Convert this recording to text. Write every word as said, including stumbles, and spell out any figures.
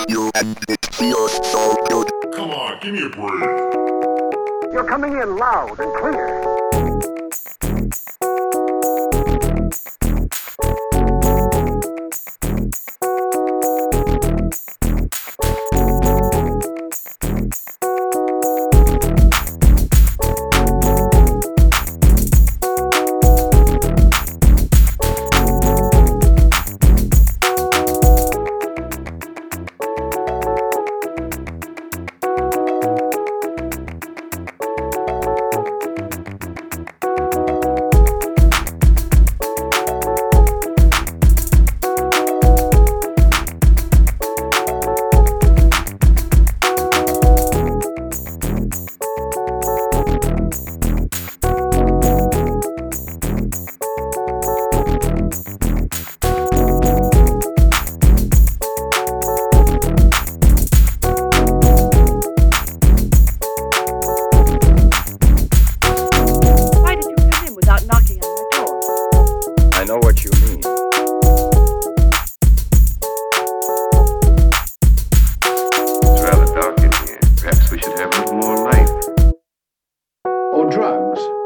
you and it feels so good. Come on, give me a break. You're coming in loud and clear. I know what you mean. It's rather dark in here. Perhaps we should have a little more light. Or drugs.